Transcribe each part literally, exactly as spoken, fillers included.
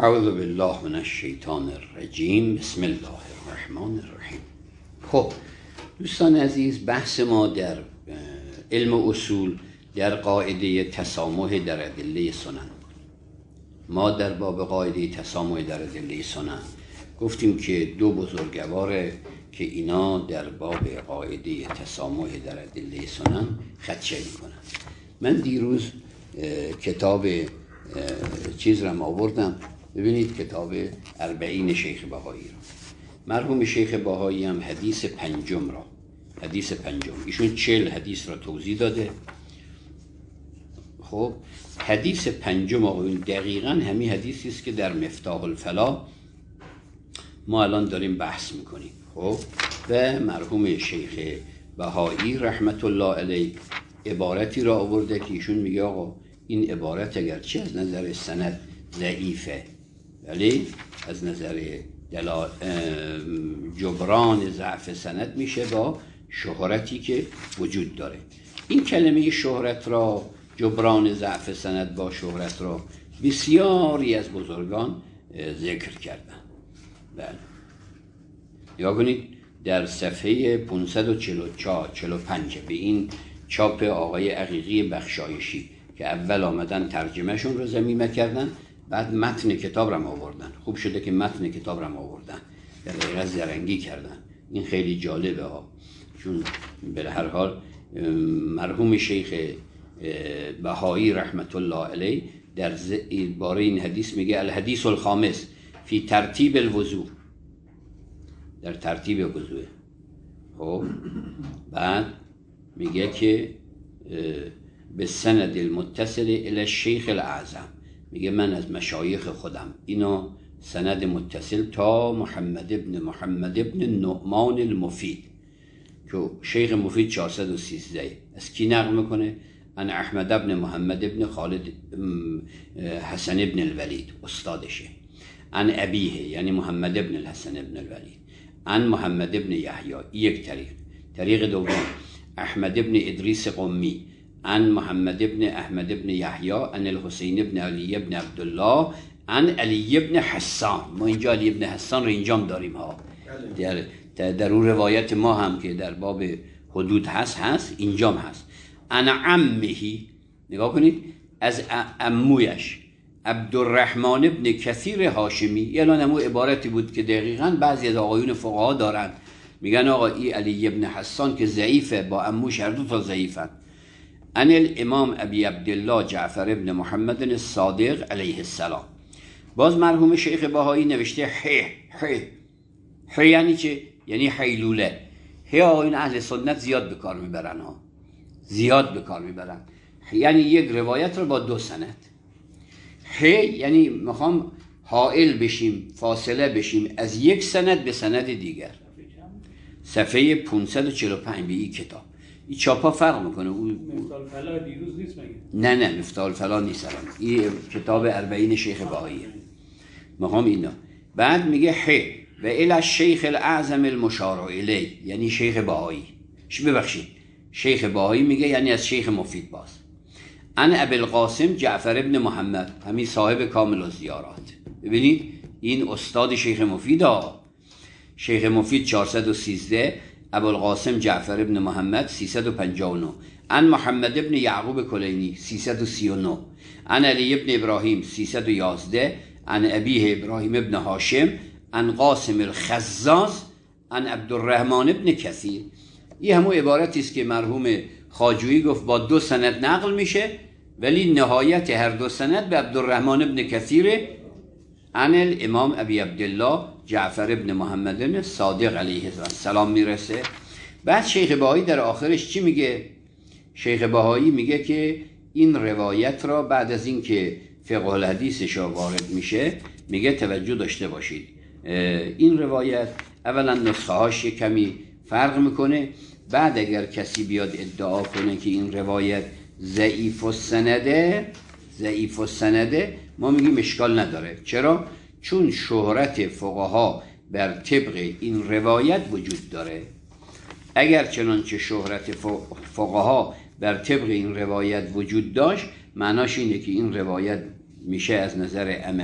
اعوذ بالله من الشیطان الرجیم. بسم الله الرحمن الرحیم. خب دوستان عزیز، بحث ما در علم اصول در قاعده تسامح در ادله سنن بود. ما در باب قاعده تسامح در ادله سنن گفتیم که دو بزرگواره که اینا در باب قاعده تسامح در ادله سنن خدشه میکنن. من دیروز کتاب چیز را آوردم، ببینید کتاب اربعین شیخ بهایی را. مرحوم شیخ بهایی هم حدیث پنجم را حدیث پنجم ایشون چهل حدیث را توضیح داده. خب حدیث پنجم آقایون دقیقاً همین حدیثی است که در مفتاح الفلاح ما الان داریم بحث میکنیم. خب و مرحوم شیخ بهایی رحمت الله علیه عبارتی را آورده که ایشون میگه آقا این عبارت اگرچه از نظر سند ضعیفه ولی از نظر دلال جبران ضعف سند میشه با شهرتی که وجود داره. این کلمه شهرت را، جبران ضعف سند با شهرت را بسیاری از بزرگان ذکر کردن. بله نگاه کنید در صفحه پانصد و چهل و چهل و پنج به این چاپ آقای عقیقی بخشایشی که اول آمدن ترجمه شون رو ضمیمه کردن، بعد متن کتاب رو آوردن. خوب شده که متن کتاب رو آوردن، در حقیقت زرنگی کردن. این خیلی جالبه ها، چون به هر حال مرحوم شیخ بهایی رحمت الله علیه در باره این حدیث میگه الحدیث الخامس فی ترتیب الوضوء، در ترتیب وضوء. خب بعد میگه که به سند المتصل الی الشیخ الاعظم، میگه من از مشایخ خودم اینو سند متصل تا محمد ابن محمد ابن نعمان المفید که شیخ مفید چهارصد و سیزده از کی نقل میکنه؟ ان احمد ابن محمد ابن خالد حسن ابن الولید استادشه، ان ابیه یعنی محمد ابن الحسن ابن الولید، ان محمد ابن یحیی یک طریق. طریق دوم احمد ابن ادریس قمی، ان محمد ابن احمد ابن یحیی، ان الحسین ابن علی ابن عبدالله، ان علی ابن حسان. ما اینجا علی ابن حسان رو اینجام داریم ها، در در اون روایت ما هم که در باب حدود هست هست اینجام هست. ان عمهی، نگاه کنید، از عمویش عبدالرحمن ابن کثیر هاشمی. الان همون عبارتی بود که دقیقاً بعضی از آقایون فقها دارن، میگن آقا این علی ابن حسان که ضعیفه، با عموش هر دو تا ضعیفن. ان الامام ابی عبدالله جعفر ابن محمد الصادق علیه السلام. باز مرحوم شیخ بهایی نوشته ح ح ح یعنی چه؟ یعنی حیلوله. ح آقایون اهل سنت زیاد به کار میبرن ها، زیاد به کار میبرن. یعنی یک روایت رو با دو سند. ح یعنی میخوام حائل بشیم، فاصله بشیم از یک سند به سند دیگر. صفحه پانصد و چهل و پنج به این کتاب. این چاپا فرق میکنه. مفتاح الفلاح دیروز نیست مگه؟ نه نه مفتاح الفلاح نیست. این کتاب اربعین شیخ بهاییه. میخوام اینا. بعد میگه ح و الی الشیخ الاعظم المشار الیه، یعنی شیخ بهایی. ببخشید شیخ بهایی میگه یعنی از شیخ مفید. باز ان ابی القاسم جعفر ابن محمد، همین صاحب کامل الزیارات. ببینید این استاد شیخ مفید ها. شیخ مفید چهارصد و سیزده، ابوالقاسم جعفر ابن محمد سیصد و پنجاه و نه، ان محمد ابن یعقوب کلینی سیصد و سی و نه، ان علی ابن ابراهیم سیصد و یازده، ان ابیه ابراهیم ابن هاشم، ان قاسم الخزاز، ان عبدالرحمن ابن کثیر. این همون عبارتی است که مرحوم خواجویی گفت با دو سند نقل میشه، ولی نهایت هر دو سند به عبدالرحمن ابن کثیر ان الامام ابی عبدالله جعفر ابن محمد صادق علیه السلام میرسه. بعد شیخ بهایی در آخرش چی میگه؟ شیخ بهایی میگه که این روایت را بعد از این که فقه الحدیثش وارد میشه میگه توجه داشته باشید، این روایت اولا نسخه هاش کمی فرق میکنه. بعد اگر کسی بیاد ادعا کنه که این روایت ضعیف السنده ضعیف السنده ما میگیم اشکال نداره. چرا؟ چون شهرت فقها بر طبق این روایت وجود داره. اگر چنانچه شهرت فقها بر طبق این روایت وجود داشت، معناش اینه که این روایت میشه از نظر عملی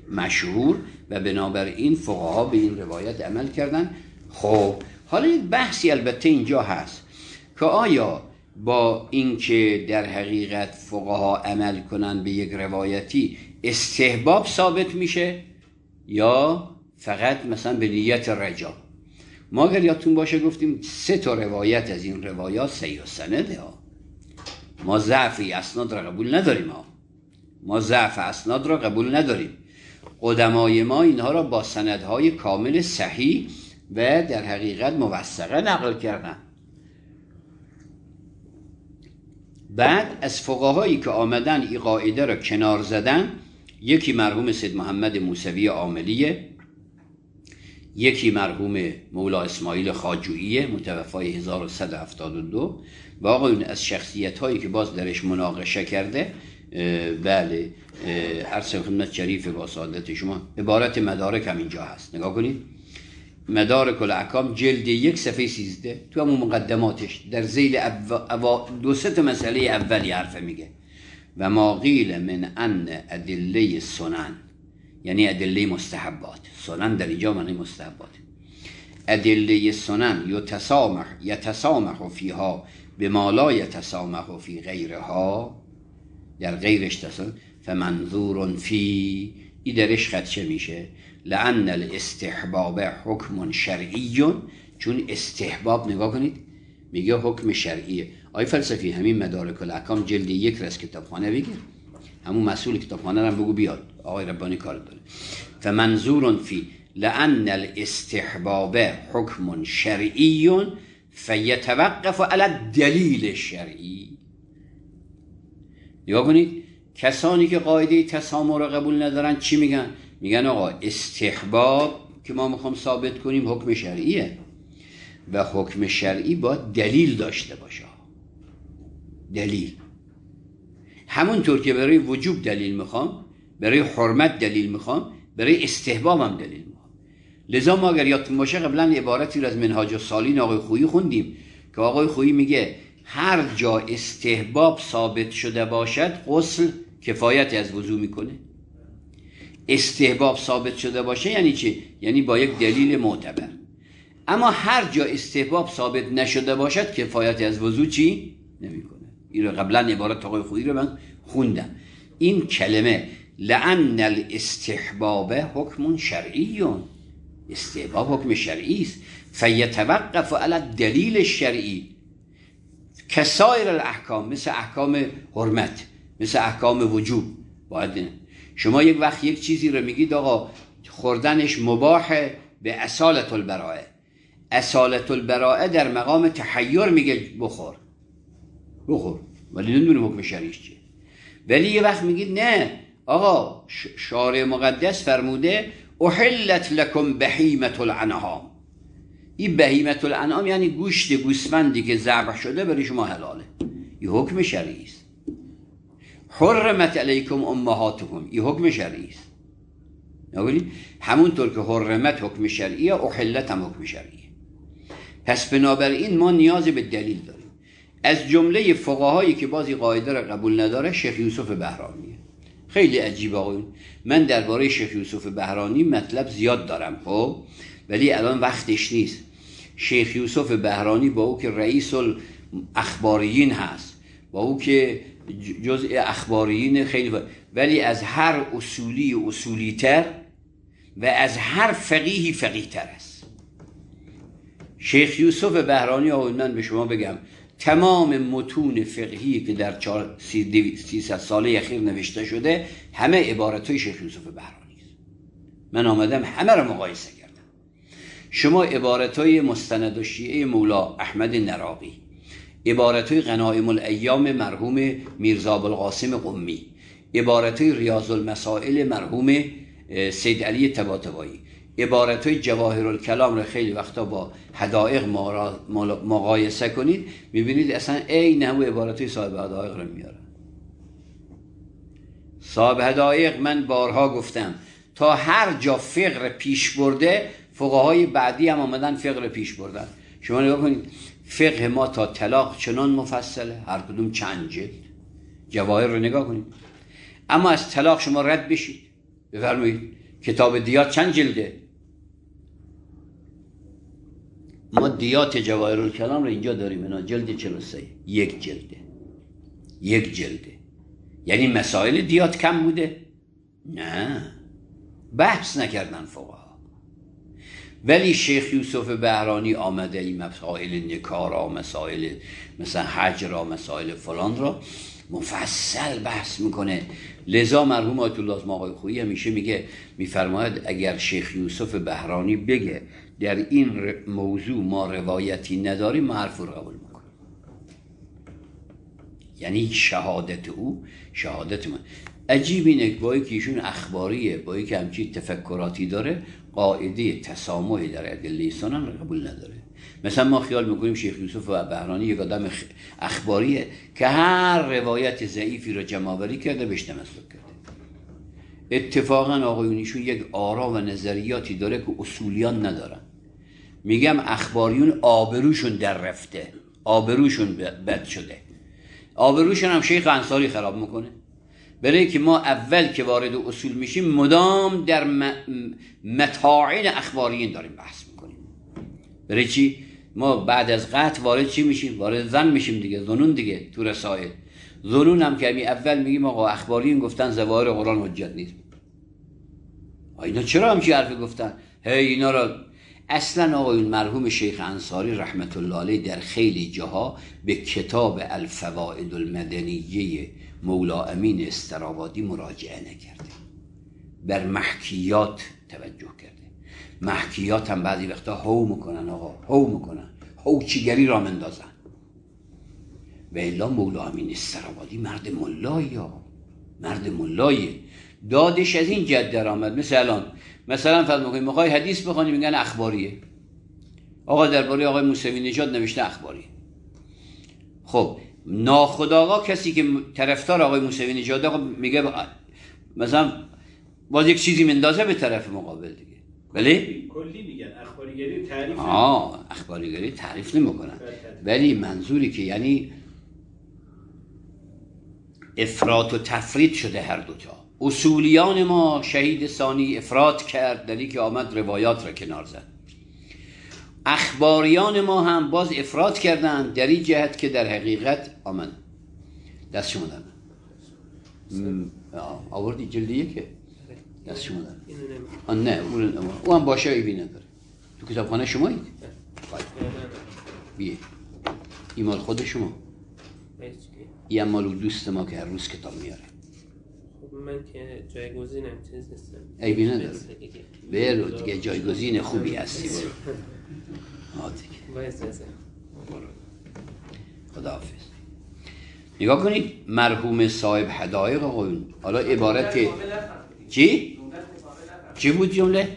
مشهور و بنابراین فقها به این روایت عمل کردن. خب حالا یک بحثی البته اینجا هست که آیا با اینکه در حقیقت فقها عمل کنن به یک روایتی استحباب ثابت میشه یا فقط مثلا به نیت رجا؟ ما اگر یادتون باشه گفتیم سه تا روایت از این روایات صحیح السنده ها. ما ضعفی اسناد را قبول نداریم ها. ما ضعف اسناد را قبول نداریم. قدمای ما اینها را با سندهای کامل صحیح و در حقیقت موثقه نقل کردن. بعد از فقهایی که آمدن این قاعده را کنار زدن، یکی مرحوم سید محمد موسوی عاملیه، یکی مرحوم مولا اسماعیل خواجویی متوفای هزار و صد و هفتاد و دو و آقایون از شخصیت هایی که باز درش مناقشه کرده. بله عرض خدمت شریف با سعادت شما عبارت مدارک هم اینجا هست، نگاه کنید. مدارک الاحکام جلد یک صفحه سیزده تو همون مقدماتش در ذیل دو سه مسئله اولی حرف میگه و ما قیل من ان ادله سنن، یعنی ادله مستحبات. سنن در اینجا معنی مستحبات. ادله سنن یتسامح یتسامح فیها بما لا یتسامح فی غیرها، در غیرش تصامح. فمنظور فی ای درش خدشه میشه لأن الاستحباب حکم شرعی، چون استحباب نگاه کنید میگه حکم شرعیه. آی فلسفی همین مدارک الاحکام جلد یک رس کتابخانه بگیر، همون مسئول کتابخانه رو بگو بیاد، آقای ربانی کار داره. فمنظور فی لأن الاستحباب حکم شرعی فیتوقف علی الدلیل الشرعی. نگاه کنید کسانی که قاعده تسامح را قبول ندارن چی میگن؟ میگن آقا استحباب که ما میخوام ثابت کنیم حکم شرعیه و حکم شرعی باید دلیل داشته باشه. دلیل همونطور که برای وجوب دلیل میخوام، برای حرمت دلیل میخوام، برای استحباب هم دلیل میخوام. لذا ما اگر یادتون باشه قبلا عبارتی رو از منهاج السالکین آقای خویی خوندیم که آقای خویی میگه هر جا استحباب ثابت شده باشد غسل کفایت از وضو میکنه. استحباب ثابت شده باشه یعنی چی؟ یعنی با یک دلیل معتبر. اما هر جا استحباب ثابت نشده باشد کفایت از وضو چی؟ نمیکنه. این رو قبلا عبارت آقای خویی رو من خوندم. این کلمه لأن الاستحباب حکم شرعی، استحباب حکم شرعی است، فیتوقف علی الدلیل الشرعی کسایر الاحکام، مثل احکام حرمت، مثل احکام وجوب. باید شما یک وقت یک چیزی رو میگید آقا خوردنش مباح به اصالت البراءه، اصالت البراءه در مقام تحیر میگه بخور بخور ولی نمیدونیم حکم شرعیش چیه. ولی یه وقت میگید نه آقا شارع مقدس فرموده احلت لکم بهیمة الانعام، این بهیمة الانعام یعنی گوشت گوسفندی که ذبح شده برای شما حلاله، این حکم شرعی است. حرمت علیکم امهاتکم، این حکم شرعی است. نگید همونطور که حرمت حکم شرعیه احلت هم حکم شرعیه. پس بنابراین ما نیاز به دلیل داریم. از جمله فقهایی که بازی قاعده را قبول نداره شیخ یوسف بهرانیه. خیلی عجیبه آقایون، من درباره شیخ یوسف بهرانی مطلب زیاد دارم خب، ولی الان وقتش نیست. شیخ یوسف بهرانی با او که رئیس الاخباریین هست، با او که جزء اخباریین خیلی ف... ولی از هر اصولی اصولی تر و از هر فقیهی فقیه تر است. شیخ یوسف بهرانی آقایون من به شما بگم تمام متون فقهی که در سیصد ساله اخیر نوشته شده همه عبارتهای شیخ یوسف بهرانی است. من آمدم همه را مقایسه کردم. شما عبارتهای مستند الشیعه مولا احمد نراقی، عبارتهای غنائم الایام مرحوم میرزا ابوالقاسم قمی، عبارتهای ریاض المسائل مرحوم سید علی طباطبایی، عبارتهای جواهر الکلام را خیلی وقتا با حدائق مقایسه کنید میبینید اصلا عین همون عبارتهای صاحب حدائق را میارن. صاحب حدائق من بارها گفتم تا هر جا فقر پیش برده فقهای بعدی هم آمدن فقر پیش بردن. شما نگاه کنید فقه ما تا طلاق چنان مفصله، هر کدوم چند جلد. جواهر رو نگاه کنید. اما از طلاق شما رد بشید بفرمایید کتاب دیات چند جلده؟ ما دیات جواهرالکلام رو اینجا داریم، اینا جلد چهل و سه، یک جلده، یک جلده. یعنی مسائل دیات کم بوده؟ نه، بحث نکردن فقها. ولی شیخ یوسف بهرانی آمده این مسائل نکاح را، مسائل مثلا حج را، مسائل فلان را مفصل بحث میکنه. لذا مرحوم آیت الله آقای خویی همیشه میگه، میفرماید اگر شیخ یوسف بهرانی بگه در این موضوع ما روایتی نداریم، ما حرف رو قبول میکنیم. یعنی شهادت او شهادت ما. عجیب اینه که با اینکه ایشون اخباریه، با اینکه همچین تفکراتی داره، قاعده تسامحی در ادله سنن رو قبول نداره. مثلا ما خیال میکنیم شیخ یوسف بهرانی یک آدم اخباریه که هر روایت ضعیفی رو جمع‌آوری کرده بهش تمسک کرده. اتفاقا آقایون ایشون یک آرا و نظریاتی داره که اصولیان ندارن. میگم اخباریون آبروشون در رفته، آبروشون بد شده، آبروشون هم شیخ انصاری خراب میکنه. برای که ما اول که وارد اصول میشیم مدام در متاعین اخباریین داریم بحث میکنیم. برای چی؟ ما بعد از قطع وارد چی میشیم؟ وارد ظن میشیم دیگه، ظنون دیگه تو رسائل. ظنون هم که اول میگیم آقا اخباریین گفتن ظواهر قرآن حجت نیست. اینا چرا همچی حرفی گفتن؟ هی اینا را اصلا آقایون مرحوم شیخ انصاری رحمت الله علیه در خیلی جاها به کتاب الفوائد المدنیه مولا امین استرابادی مراجعه نکرده، بر محکیات توجه کرده. محکیات هم بعضی وقتا هو میکنن آقا، هو میکنن، هو چیگری را مندازن. و الا مولا امین استرابادی مرد ملایی ها، مرد ملاییه. دادش از این جد در آمد. مثل الان مثلا فرض میکنیم میخوای حدیث بخونی میگن اخباریه. آقا درباره آقای موسوی نژاد نوشته اخباریه. خب ناخودآگاه کسی که طرفدار آقای موسوی نژاد آقا میگه مثلا باز یک چیزی مندازه به طرف مقابل دیگه. ولی کلی میگن اخباریگری تعریف آه اخباریگری تعریف نمیکنن. ولی منظوری که یعنی افراط و تفرید شده هر دوتا. اصولیان ما شهید ثانی افراط کرد در که آمد روایات را کنار زد. اخباریان ما هم باز افراط کردن در این جهت که در حقیقت آمد دست شما در من آوردی جلدیه که دست شما در آن نه او هم باشه ایبی نداره. تو کتابخانه شمایید؟ بیه این مال خود شما، این مال دوست ما که هر روز کتاب میاره. من که جایگزینم چیز نیستم. ایبی نداره. برو دیگه جایگزین خوبی هستی. برو خداحافظ. نگاه کنید مرحوم صاحب حدایق آقایون، حالا عبارت چی؟ چی بود جمله؟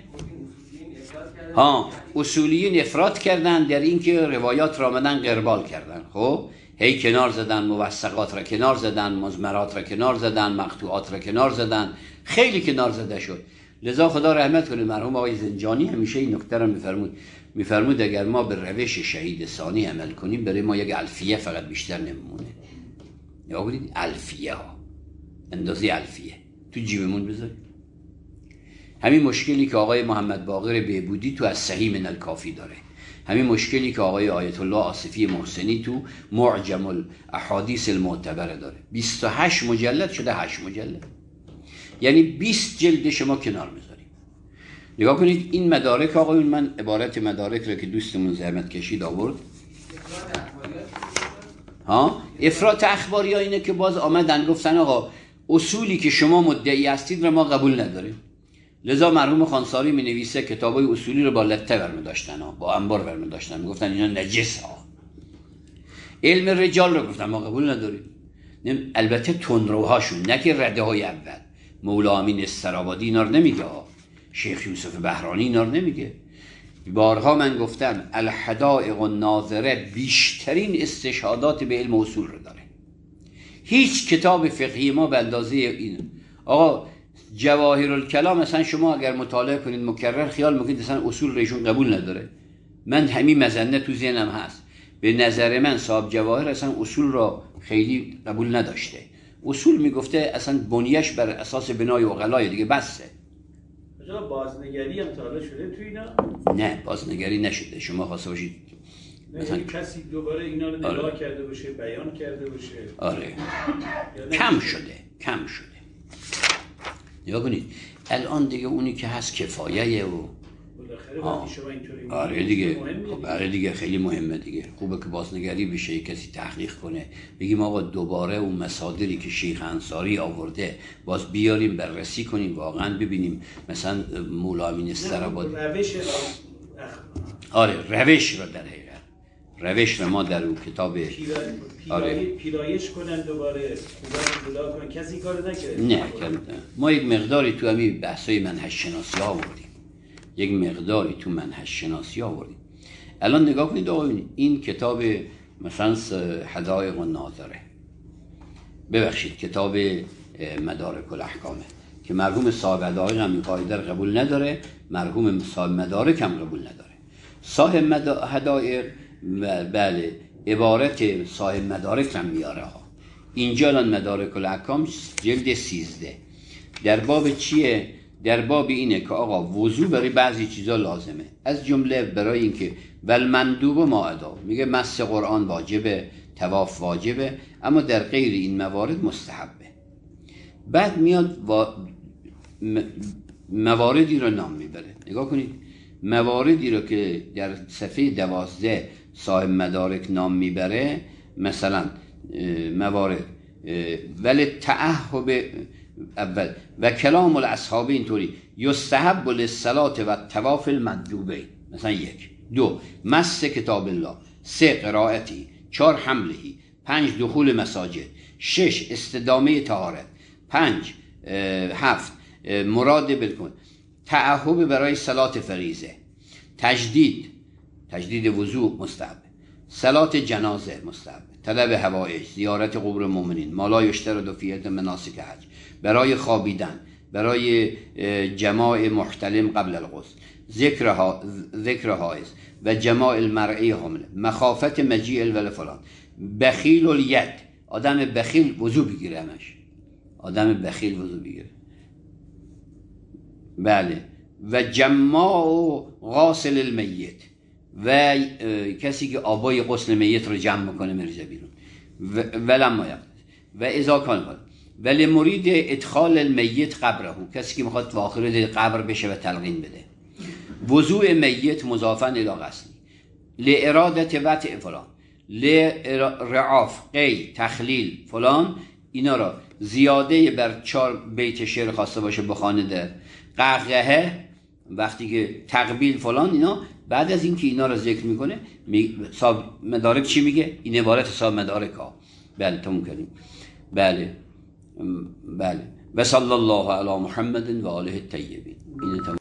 ها اصولیین افراط کردن در این که روایات را آمدن قربال کردن. خب هی کنار زدن، موثقات را کنار زدن، مزمرات را کنار زدن، مقطوعات را کنار زدن، خیلی کنار زده شد. لذا خدا رحمت کنه مرحوم آقای زنجانی همیشه این نکته را میفرمود میفرمود اگر ما به روش شهید ثانی عمل کنیم برای ما یک الفیه فقط بیشتر نمیمونه. یا بودید الفیه ها اندازه الفیه تو جیبمون بذاریم. همین مشکلی که آقای محمد باقر بهبودی تو از صحیح من الکافی داره، همین مشکلی که آقای آیت الله آصفی محسنی تو معجم الاحادیث المعتبر داره. بیست و هشت مجلد شده هشت مجلد، یعنی بیست جلد شما کنار میذاریم. نگاه کنید این مدارک آقایون، من عبارت مدارک رو که دوستمون زحمت کشید آورد. ها افراط اخباری ها اینه که باز آمدن گفتن آقا اصولی که شما مدعی هستید رو ما قبول نداریم. لذا مرحوم خانساری می نویسه کتابای اصولی رو با لته برمی داشتن ها، با انبار برمی داشتن، می گفتن اینا نجس ها. علم رجال رو گفتن ما قبول نداریم. البته تندروهاشون، نه که رده های اول. مولا امین استرابادی اینا رو نمیگه، شیخ یوسف بهرانی اینا رو نمیگه. بارها من گفتم الحدائق الناظره بیشترین استشهادات به علم اصول رو داره. هیچ کتاب فقهی ما به اندازه این آقا جواهرالکلام مثلا شما اگر مطالعه کنید مکرر خیال میکنید مثلا اصول ریشون قبول نداره. من همین مزنه تو ذهنم هست. به نظر من صاحب جواهر اصلا اصول را خیلی قبول نداشته. اصول میگفته اصلا بنیش بر اساس بنای عقلای دیگه بسه. جا بازنگری هم تا حالا شده تو اینا؟ نه بازنگری نشده. شما خواسته باشید مثلا کسی دوباره اینا رو نگاه آره. کرده باشه، بیان کرده باشه. آره کم شده کم شده. نگاه کنید الان دیگه اونی که هست کفایه و بالاخره شما اینطوری آره دیگه خب آره دیگه خیلی مهمه دیگه. خوبه که بازنگری بشه، کسی تحقیق کنه، بگیم آقا دوباره اون مصادری که شیخ انصاری آورده باز بیاریم بررسی کنیم، واقعا ببینیم مثلا مولا امین استرابادی روش آره روش رو در حقیقت روش رو ما در اون کتاب پیرا... آره پیرایش کنن دوباره بودا کنن. کسی کار نکرده؟ نه ما یک مقداری تو همین بحثای منهج شناسی آوردیم، یک مقداری تو منهج شناسی آوردیم. الان نگاه کنید آقا این کتاب مثلا حدائق الناظره، ببخشید کتاب مدارک الاحکامه که مرحوم صاحب حدائق هم این قاعده رو قبول نداره، مرحوم صاحب مدارک هم قبول نداره. صاحب حدائق بله عبارت صاحب مدارک هم میاره ها. اینجا الان مدارک الاحکام جلد سیزده در باب چیه؟ در باب اینه که آقا وضو برای بعضی چیزا لازمه، از جمله برای اینکه ول مندوب ما ادا، میگه مس قرآن واجبه، طواف واجبه، اما در غیر این موارد مستحبه. بعد میاد و مواردی رو نام میبره. نگاه کنید مواردی رو که در صفحه دوازده صاحب مدارک نام میبره، مثلا موارد ولی تعهب اول و کلام الاصحاب اینطوری یستحب للصلاه و طواف المندوبه، مثلا یک. دو مس کتاب الله. سه قرائتی. چهار حملهی. پنج دخول مساجد. شش استدامه طهارت. پنج هفت مراد بالکن. تعهب برای صلات فریضه. تجدید تجدید وضوء مستحب. صلات جنازه مستحب. طلب حوائج، زیارت قبور مؤمنین، ما لا یشترط فی مناسک حج، برای خوابیدن، برای جماع محتلم قبل الغسل، ذکر ها ذکر حائض و جماع المرئی حامل، مخافت مجیء الول فلان، بخیل الید، آدم بخیل وضو بگیره، همش آدم بخیل وضو بگیره. بله و جماع غاسل المیت، و کسی که آبای غسل میت رو جمع میکنه میریزه بیرون. ولما یقصد و اذا کان کن ولی مرید ادخال المیت قبره، کسی که میخواد تو آخر قبر بشه و تلقین بده. وضوء میت مضافا الی غسل، لارادت وطع فلان، لرعاف قی تخلیل فلان، اینا را زیاده بر چهار بیت شعر خواسته باشه بخوانه در قهقهه، وقتی که تقبیل فلان، اینا بعد از اینکه اینا رو ذکر میکنه صاحب مدارک چی میگه؟ این عبارت صاحب مدارک ها. بله تموم کردیم. بله بله و صلی الله علی محمد و آله الطیبین.